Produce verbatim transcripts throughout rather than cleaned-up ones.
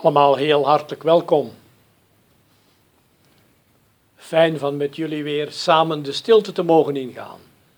Allemaal heel hartelijk welkom. Fijn van met jullie weer samen de stilte te mogen ingaan.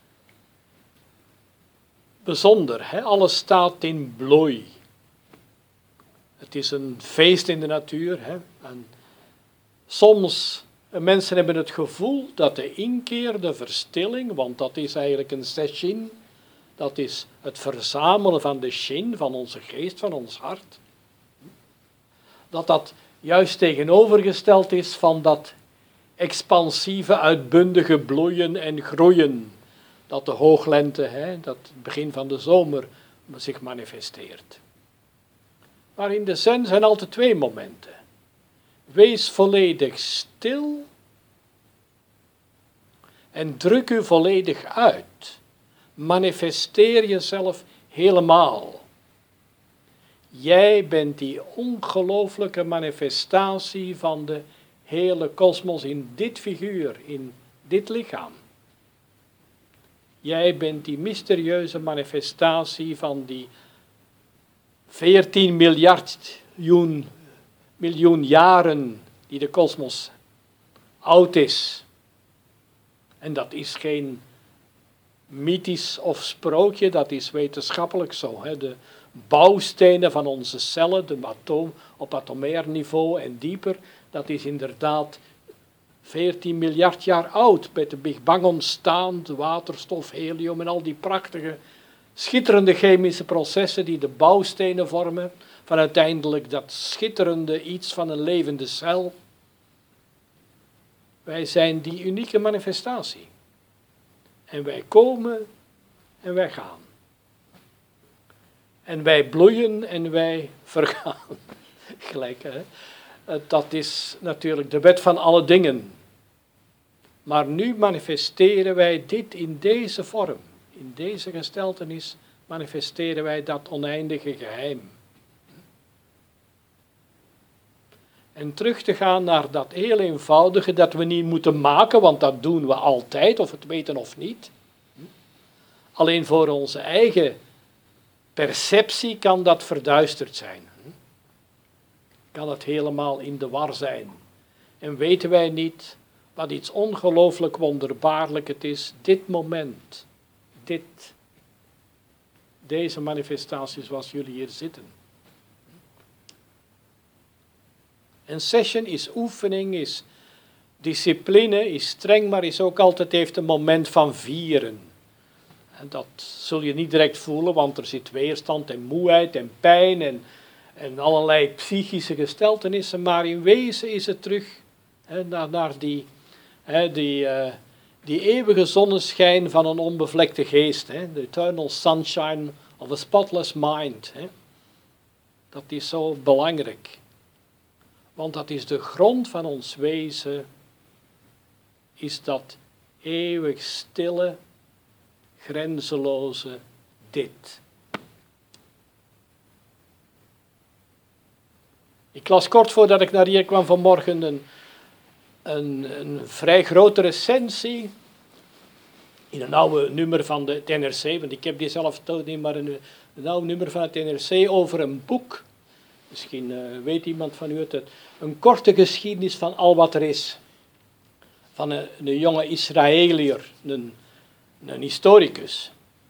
Bijzonder, hè? Alles staat in bloei. Het is een feest in de natuur. Hè? En soms, mensen hebben het gevoel dat de inkeer, de verstilling, want dat is eigenlijk een seshin, dat is het verzamelen van de shin, van onze geest, van ons hart, dat dat juist tegenovergesteld is van dat expansieve, uitbundige bloeien en groeien, dat de hooglente, hè, dat het begin van de zomer zich manifesteert. Maar in de zen zijn altijd twee momenten. Wees volledig stil en druk u volledig uit. Manifesteer jezelf helemaal. Jij bent die ongelooflijke manifestatie van de hele kosmos in dit figuur, in dit lichaam. Jij bent die mysterieuze manifestatie van die veertien miljard miljoen, miljoen jaren die de kosmos oud is. En dat is geen mythisch of sprookje, dat is wetenschappelijk zo. Hè. De bouwstenen van onze cellen, de atoom, op atomair niveau en dieper, dat is inderdaad veertien miljard jaar oud, met de Big Bang ontstaan, de waterstof, helium en al die prachtige, schitterende chemische processen die de bouwstenen vormen, van uiteindelijk dat schitterende iets van een levende cel. Wij zijn die unieke manifestatie. En wij komen en wij gaan. En wij bloeien en wij vergaan. Gelijk, hè? Dat is natuurlijk de wet van alle dingen. Maar nu manifesteren wij dit in deze vorm. In deze gesteltenis manifesteren wij dat oneindige geheim. En terug te gaan naar dat heel eenvoudige dat we niet moeten maken, want dat doen we altijd, of het weten of niet. Alleen voor onze eigen perceptie kan dat verduisterd zijn. Kan het helemaal in de war zijn. En weten wij niet wat iets ongelooflijk wonderbaarlijk het is, dit moment, dit, deze manifestatie zoals jullie hier zitten. Een session is oefening, is discipline, is streng, maar is ook altijd heeft een moment van vieren. En dat zul je niet direct voelen, want er zit weerstand en moeheid en pijn en, en allerlei psychische gesteltenissen, maar in wezen is het terug hè, naar, naar die, hè, die, uh, die eeuwige zonneschijn van een onbevlekte geest, hè, the eternal sunshine of a spotless mind. Hè. Dat is zo belangrijk. Want dat is de grond van ons wezen, is dat eeuwig stille, grenzeloze dit. Ik las kort voordat ik naar hier kwam vanmorgen een, een, een vrij grote recensie in een oude nummer van de T N R C, want ik heb die zelf niet, maar een, een oude nummer van het T N R C over een boek. Misschien uh, weet iemand van u het. Een korte geschiedenis van al wat er is. Van een, een jonge Israëliër, een, een historicus.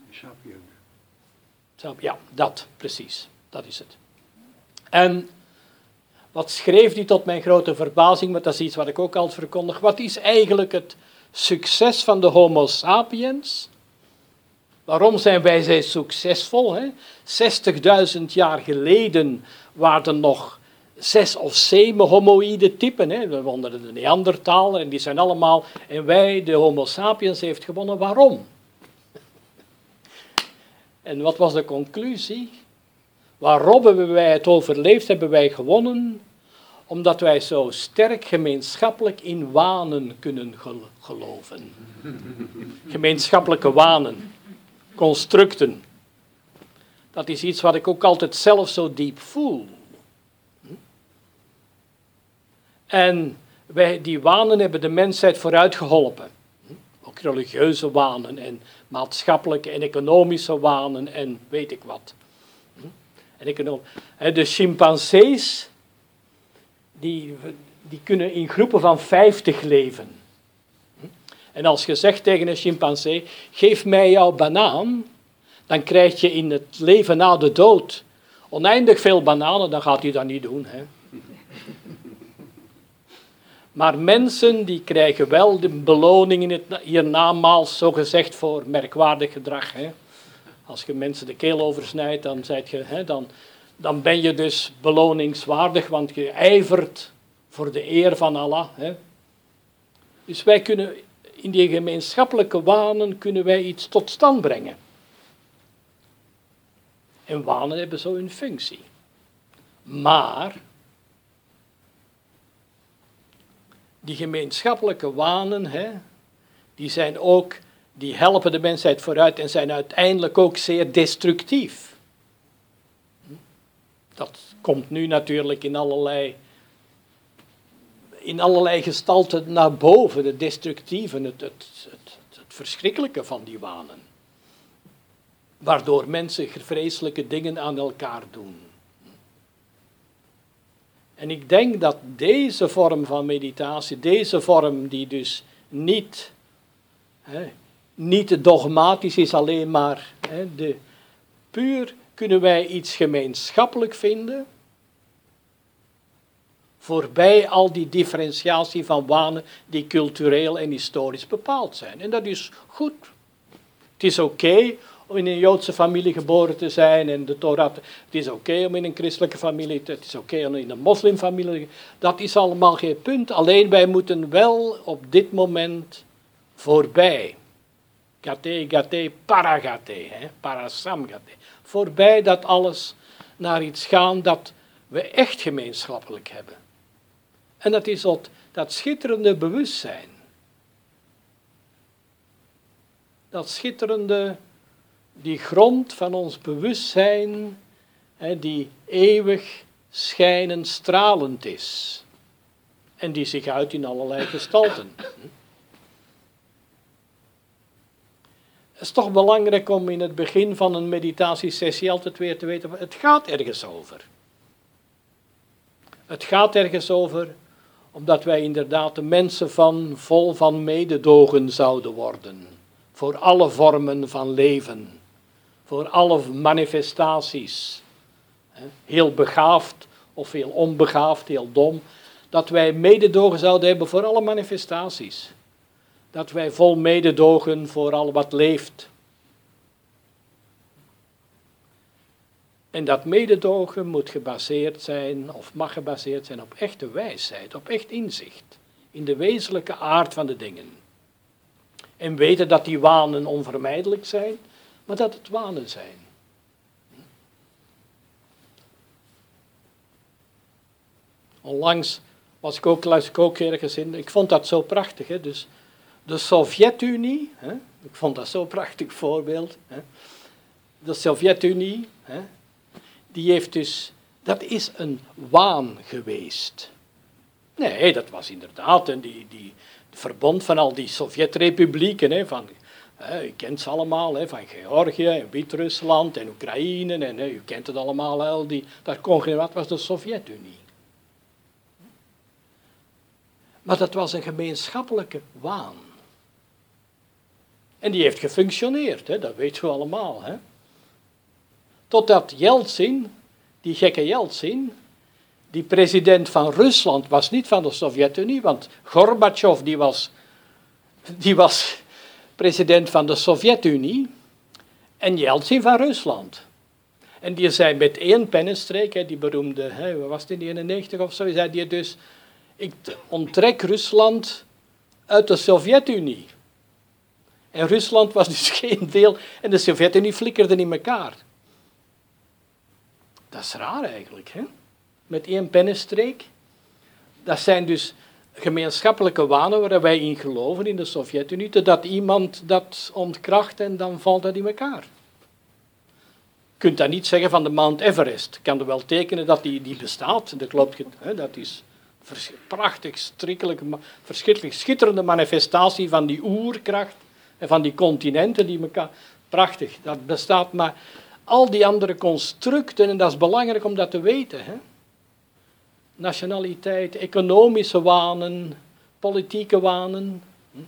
Ja, dat, precies. Dat is het. En wat schreef hij tot mijn grote verbazing, maar dat is iets wat ik ook altijd verkondig. Wat is eigenlijk het succes van de Homo sapiens? Waarom zijn wij zij succesvol? Hè? zestigduizend jaar geleden waren er nog zes of zeven homoïde typen. Hè? We woonden de Neandertaler en die zijn allemaal... En wij, de Homo sapiens, heeft gewonnen. Waarom? En wat was de conclusie? Waarom hebben wij het overleefd, hebben wij gewonnen? Omdat wij zo sterk gemeenschappelijk in wanen kunnen gel- geloven. Gemeenschappelijke wanen. Constructen. Dat is iets wat ik ook altijd zelf zo diep voel. En wij, die wanen hebben de mensheid vooruit geholpen. Ook religieuze wanen en maatschappelijke en economische wanen en weet ik wat. En econom- de chimpansees die, die kunnen in groepen van vijftig leven. En als je zegt tegen een chimpansee, geef mij jouw banaan, dan krijg je in het leven na de dood oneindig veel bananen, dan gaat hij dat niet doen. Hè. Maar mensen die krijgen wel de beloning in het hiernamaals, zogezegd voor merkwaardig gedrag. Hè. Als je mensen de keel oversnijdt, dan, zijt je, hè, dan, dan ben je dus beloningswaardig, want je ijvert voor de eer van Allah. Hè. Dus wij kunnen in die gemeenschappelijke wanen kunnen wij iets tot stand brengen. En wanen hebben zo hun functie. Maar die gemeenschappelijke wanen, hè, die zijn ook, die helpen de mensheid vooruit en zijn uiteindelijk ook zeer destructief. Dat komt nu natuurlijk in allerlei, in allerlei gestalten naar boven, het destructieve, het, het, het, het verschrikkelijke van die wanen. Waardoor mensen vreselijke dingen aan elkaar doen. En ik denk dat deze vorm van meditatie, deze vorm die dus niet, hè, niet dogmatisch is, alleen maar hè, de, puur kunnen wij iets gemeenschappelijk vinden, voorbij al die differentiatie van wanen die cultureel en historisch bepaald zijn. En dat is goed. Het is oké okay om in een Joodse familie geboren te zijn en de Torah. Het is oké okay om in een christelijke familie, het is oké okay om in een moslimfamilie. Dat is allemaal geen punt. Alleen wij moeten wel op dit moment voorbij. Gate, gate, paragate, hè, parasamgate. Voorbij dat alles naar iets gaan dat we echt gemeenschappelijk hebben. En dat is dat, dat schitterende bewustzijn. Dat schitterende, die grond van ons bewustzijn, hè, die eeuwig schijnend stralend is. En die zich uit in allerlei gestalten. Het is toch belangrijk om in het begin van een meditatiesessie altijd weer te weten, het gaat ergens over. Het gaat ergens over omdat wij inderdaad de mensen van, vol van mededogen zouden worden. Voor alle vormen van leven. Voor alle manifestaties. Heel begaafd of heel onbegaafd, heel dom. Dat wij mededogen zouden hebben voor alle manifestaties. Dat wij vol mededogen voor al wat leeft. En dat mededogen moet gebaseerd zijn, of mag gebaseerd zijn op echte wijsheid, op echt inzicht. In de wezenlijke aard van de dingen. En weten dat die wanen onvermijdelijk zijn, maar dat het wanen zijn. Onlangs was ik ook, las ik ook ergens in, ik vond dat zo prachtig, hè, dus de Sovjet-Unie, hè, ik vond dat zo'n prachtig voorbeeld, hè, de Sovjet-Unie, hè, die heeft dus, dat is een waan geweest. Nee, dat was inderdaad en die, die verbond van al die Sovjet-republieken, hè, van, hè, u kent ze allemaal, hè, van Georgië en Wit-Rusland en Oekraïne, en hè, u kent het allemaal, al die, dat congregaat, wat was de Sovjet-Unie. Maar dat was een gemeenschappelijke waan. En die heeft gefunctioneerd, hè, dat weten we allemaal. Hè. Totdat Yeltsin, die gekke Yeltsin, die president van Rusland was niet van de Sovjet-Unie, want Gorbachev die was, die was president van de Sovjet-Unie en Yeltsin van Rusland. En die zei met één pennenstreek, hè, die beroemde, hè, wat was het in de eenennegentig of zo, zei die dus, ik onttrek Rusland uit de Sovjet-Unie. En Rusland was dus geen deel, en de Sovjet-Unie flikkerde in elkaar. Dat is raar eigenlijk, hè? Met één pennenstreek. Dat zijn dus gemeenschappelijke wanen waar wij in geloven in de Sovjet-Unie, totdat iemand dat ontkracht en dan valt dat in elkaar. Je kunt dat niet zeggen van de Mount Everest. Ik kan er wel tekenen dat die, die bestaat, dat klopt, hè? Dat is een prachtig, verschrikkelijk schitterende manifestatie van die oerkracht en van die continenten die elkaar... Prachtig, dat bestaat, maar al die andere constructen, en dat is belangrijk om dat te weten, hè? nationaliteit, economische wanen, politieke wanen.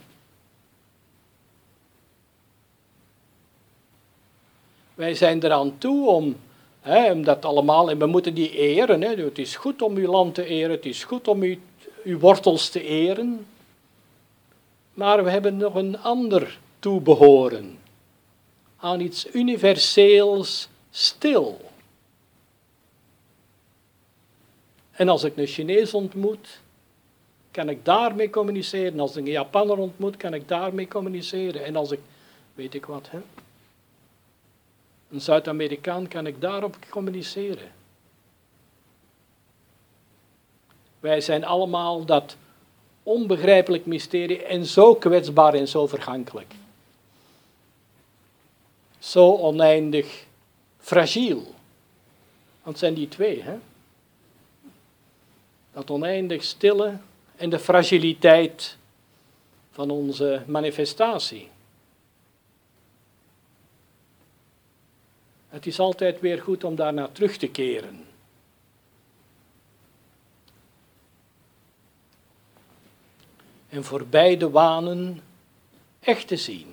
Wij zijn eraan toe om, hè, om dat allemaal, en we moeten die eren. Hè. Het is goed om uw land te eren, het is goed om uw, uw wortels te eren. Maar we hebben nog een ander toebehoren. Aan iets universeels stil. En als ik een Chinees ontmoet, kan ik daarmee communiceren. Als ik een Japaner ontmoet, kan ik daarmee communiceren. En als ik, weet ik wat, hè, een Zuid-Amerikaan, kan ik daarop communiceren. Wij zijn allemaal dat onbegrijpelijk mysterie en zo kwetsbaar en zo vergankelijk. Zo oneindig fragiel. Want het zijn die twee, hè? Dat oneindig stille en de fragiliteit van onze manifestatie. Het is altijd weer goed om daarnaar terug te keren. En voorbij de wanen echt te zien.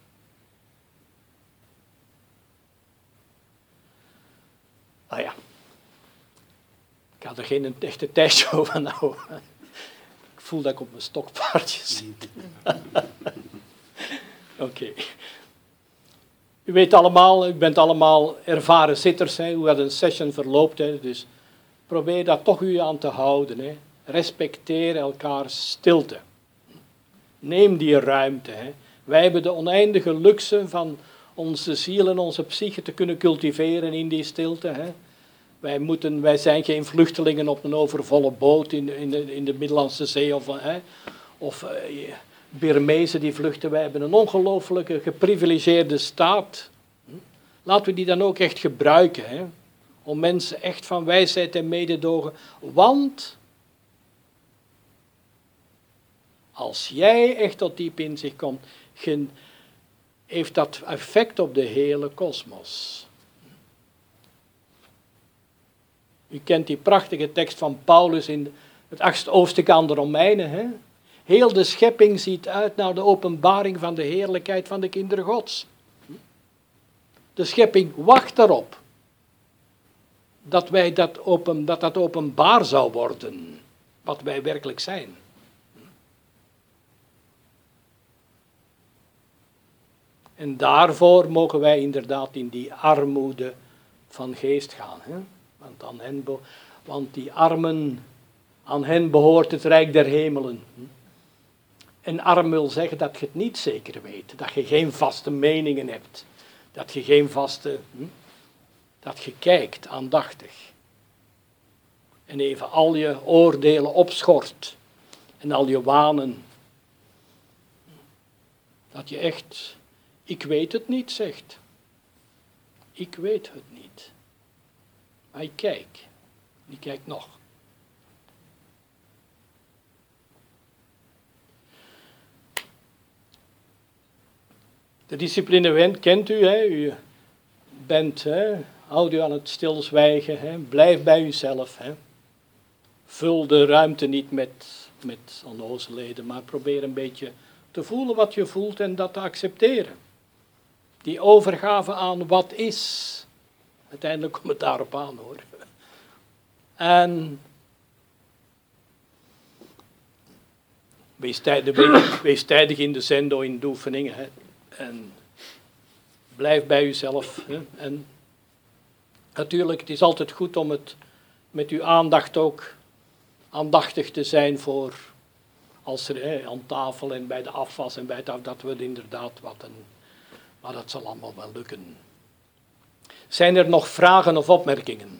Nou ja, ik ga er geen echte tijdshow van houden. Ik voel dat ik op mijn stokpaardje zit. Oké. Okay. U weet allemaal, u bent allemaal ervaren zitters, hè, hoe dat een session verloopt. Hè, dus probeer daar toch u aan te houden. Hè. Respecteer elkaars stilte. Neem die ruimte. Hè. Wij hebben de oneindige luxe van onze ziel en onze psyche te kunnen cultiveren in die stilte. Hè. Wij, moeten, wij zijn geen vluchtelingen op een overvolle boot in, in, de, in de Middellandse Zee of, hè, of uh, Birmezen die vluchten. Wij hebben een ongelooflijke geprivilegeerde staat. Laten we die dan ook echt gebruiken. Hè, om mensen echt van wijsheid en mededogen. Want als jij echt tot diep inzicht komt, heeft dat effect op de hele kosmos. U kent die prachtige tekst van Paulus in het achtste hoofdstuk aan de Romeinen. Hè? Heel de schepping ziet uit naar de openbaring van de heerlijkheid van de kinderen Gods. De schepping wacht erop dat, wij dat, open, dat dat openbaar zou worden, wat wij werkelijk zijn. En daarvoor mogen wij inderdaad in die armoede van geest gaan. Hè? Want, aan hen be- want die armen, aan hen behoort het rijk der hemelen. En arm wil zeggen dat je het niet zeker weet. Dat je geen vaste meningen hebt. Dat je geen vaste... Hm? Dat je kijkt, aandachtig. En even al je oordelen opschort. En al je wanen. Dat je echt... Ik weet het niet, zegt. Ik weet het niet. Maar ik kijk. Ik kijk nog. De discipline kent u, hè? U bent, hè? Houd u aan het stilzwijgen, hè? Blijf bij uzelf. Hè? Vul de ruimte niet met, met onnozelheden, maar probeer een beetje te voelen wat je voelt en dat te accepteren. Die overgave aan wat is. Uiteindelijk komt het daarop aan, hoor. En wees tijdig, wees tijdig in de zendo, in de oefeningen. Hè. En blijf bij uzelf. Hè. En natuurlijk, het is altijd goed om het met uw aandacht ook aandachtig te zijn voor, als er hè, aan tafel en bij de afwas en bij het af, dat we het inderdaad wat een, maar dat zal allemaal wel lukken. Zijn er nog vragen of opmerkingen?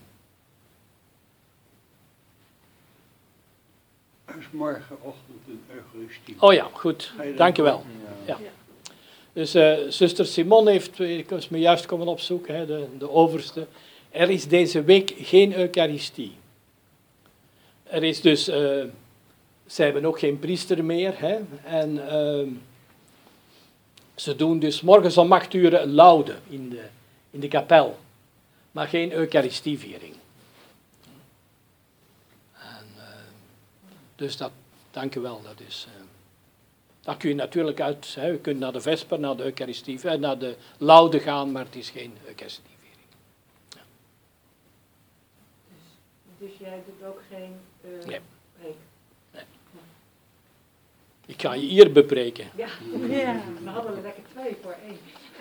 Er is morgenochtend een Eucharistie. Oh ja, goed. Dank u wel. Ja. Ja. Dus uh, zuster Simon heeft, ik was me juist komen opzoeken, hè, de, de overste. Er is deze week geen Eucharistie. Er is dus, uh, ze hebben ook geen priester meer. Hè, en uh, ze doen dus morgens om acht uur een laude in de, in de kapel. Maar geen Eucharistieviering. En Dus dat, dank u wel. Dat is, uh, dat kun je natuurlijk uit, hè, je kunt naar de Vesper, naar de Eucharistie, uh, naar de Laude gaan, maar het is geen Eucharistieviering. Ja. Dus, dus jij doet ook geen uh, nee. preek? Nee. Ik ga je hier bepreken. Ja, ja. We hadden er lekker twee voor één.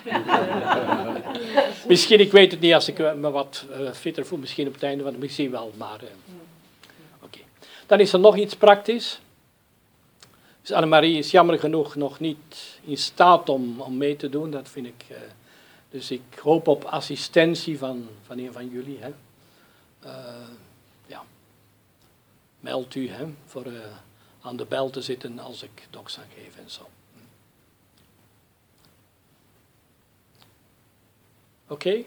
Misschien, ik weet het niet, als ik me wat uh, fitter voel, misschien op het einde van de misschien wel, maar... Uh, Oké. Okay. Dan is er nog iets praktisch. Dus Annemarie is jammer genoeg nog niet in staat om, om mee te doen, dat vind ik... Uh, dus ik hoop op assistentie van, van een van jullie. Hè. Uh, ja. Meld u hè, voor uh, aan de bel te zitten als ik docs aan geef en zo. Oké? Okay.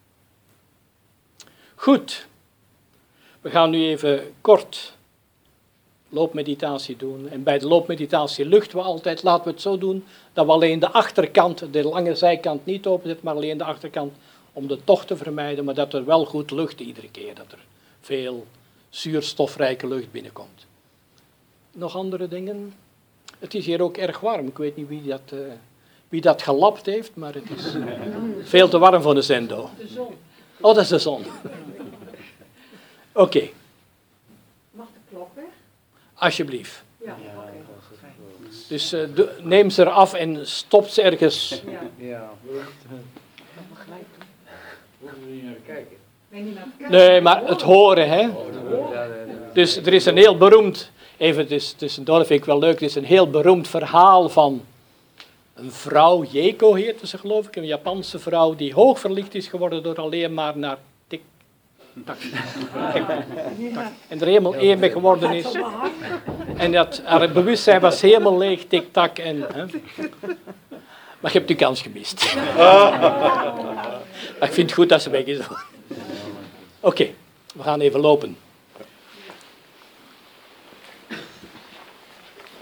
Goed. We gaan nu even kort loopmeditatie doen. En bij de loopmeditatie luchten we altijd. Laten we het zo doen dat we alleen de achterkant, de lange zijkant niet openzetten, maar alleen de achterkant om de tocht te vermijden. Maar dat er wel goed lucht iedere keer. Dat er veel zuurstofrijke lucht binnenkomt. Nog andere dingen? Het is hier ook erg warm. Ik weet niet wie dat... Uh, Wie dat gelapt heeft, maar het is veel te warm voor de zendo. De zon. Oh, dat is de zon. Oké. Okay. Mag de klok weg? Alsjeblieft. Ja, oké. Okay. Dus uh, de, neem ze eraf en stop ze ergens. Ja. Ja. Gelijk. Hoeven we niet naar kijken? Nee, niet naar het kijken. Nee, maar het horen, hè. Dus er is een heel beroemd, even tussendoor, vind ik wel leuk, er is een heel beroemd verhaal van een vrouw, Jeko heette ze geloof ik, een Japanse vrouw die hoog verliefd is geworden door alleen maar naar tik, tak, tik, tak. En er helemaal één mee geworden is. En dat, haar bewustzijn was helemaal leeg, tik, tak. En, hè. Maar je hebt die kans gemist. Maar ik vind het goed dat ze weg is. Oké, okay, we gaan even lopen.